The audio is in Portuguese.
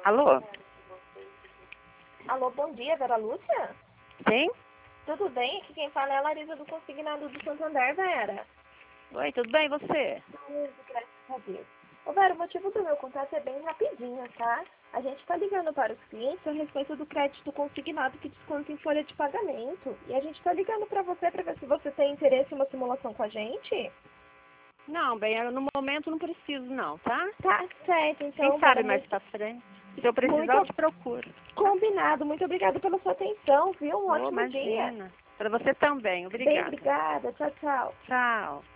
Alô? Alô, bom dia, Vera Lúcia? Sim? Tudo bem? Aqui quem fala é a Larisa do Consignado do Santander, Vera. Oi, tudo bem, e você? Tudo, graças a Deus. Ô, Vera, o motivo do meu contato é bem rapidinho, tá? A gente está ligando para os clientes a respeito do crédito consignado que desconta em folha de pagamento. E a gente está ligando para você para ver se você tem interesse em uma simulação com a gente. Não, bem, eu, no momento não preciso não, tá? Tá certo, então, Quem sabe Vera, mais muito, pra frente. Se eu precisar, muito eu te procuro. combinado. Muito obrigada pela sua atenção, viu? Um Oh, ótimo dia. imagina. Pra você também, Bem obrigada. obrigada. Tchau, tchau. Tchau.